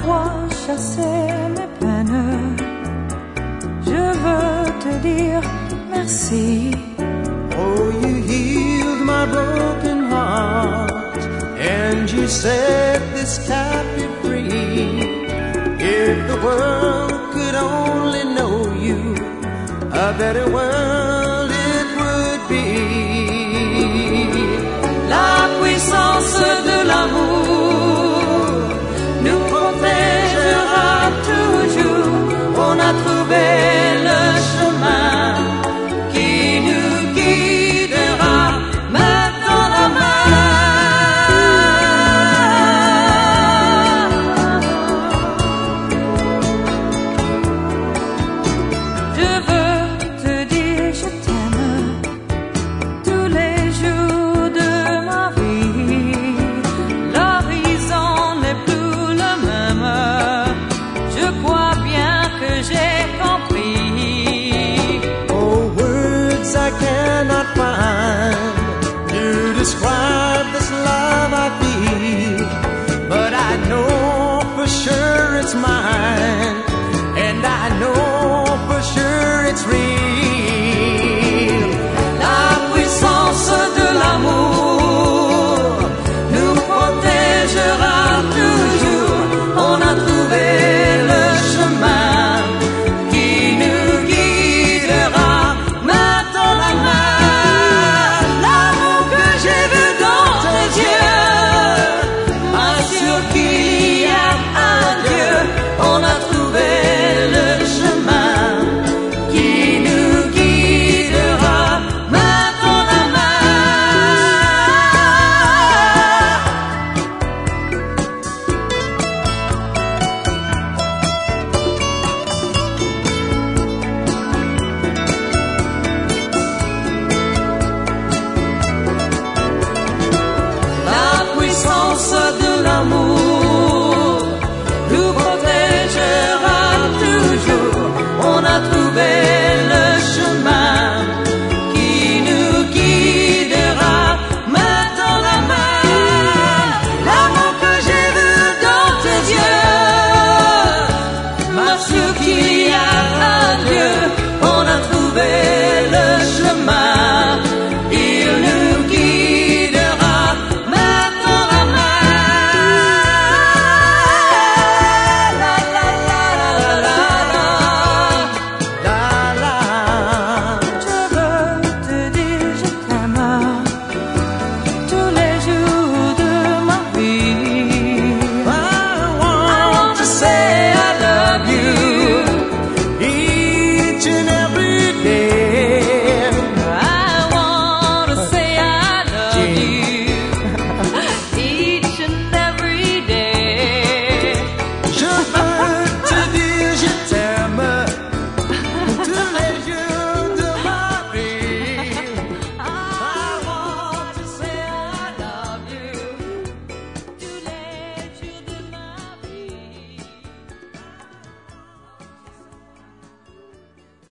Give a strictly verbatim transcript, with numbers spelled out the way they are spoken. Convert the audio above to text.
croix chassait mes peines. Je veux te dire merci. Oh, you healed my broken heart, and you set this captive free. If the world could only know you, a better world it would be. La puissance de l'amour nous protégera toujours. On a trouvé le chemin qui nous guidera. Main dans la main. Je veux te dire je t'aime tous les jours de ma vie. L'horizon n'est plus le même. Je crois bien que j'ai compris. Oh, words I cannot find to describe this love I feel, but I know for sure it's mine, and I know for sure it's real. La puissance de l'amour nous protégera toujours. On a trouvé le chemin qui nous guidera. Main dans la main. L'amour que j'ai vu dans tes yeux m'assure qu'il